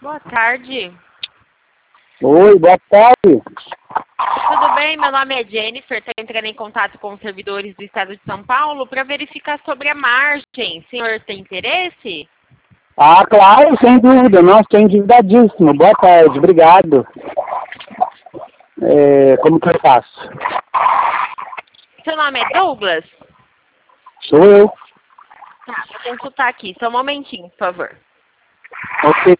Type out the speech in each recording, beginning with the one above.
Boa tarde. Oi, boa tarde. Tudo bem? Meu nome é Jennifer. Estou entrando em contato com os servidores do Estado de São Paulo para verificar sobre a margem. O senhor tem interesse? Ah, claro, sem dúvida. Nossa, estou endividadíssimo. Boa tarde, obrigado. Como que eu faço? Seu nome é Douglas? Sou eu. Tá, vou consultar aqui. Só um momentinho, por favor. Ok.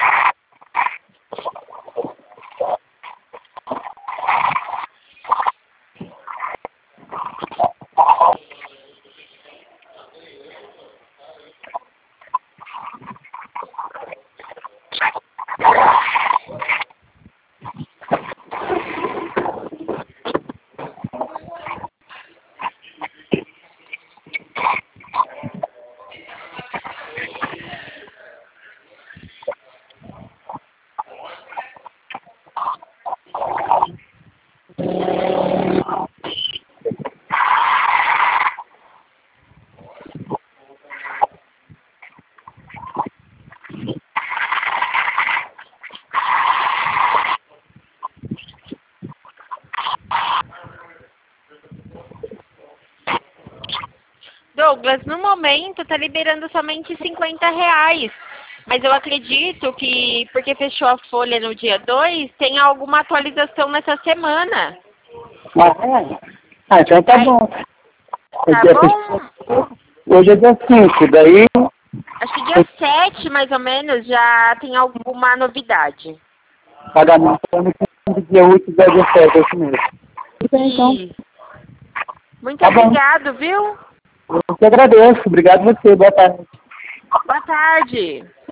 Douglas, no momento está liberando somente R$ 50. Mas eu acredito que, porque fechou a folha no dia 2, tem alguma atualização nessa semana. Então tá Aí, bom. tá bom? Hoje é dia 5, daí... Acho que dia 7, mais ou menos, já tem alguma novidade. Pagamento no dia 8 da dia 7, é isso mesmo. Então, Isso. Muito tá bom. obrigado, viu? Eu que agradeço. Obrigado a você. Boa tarde. Boa tarde.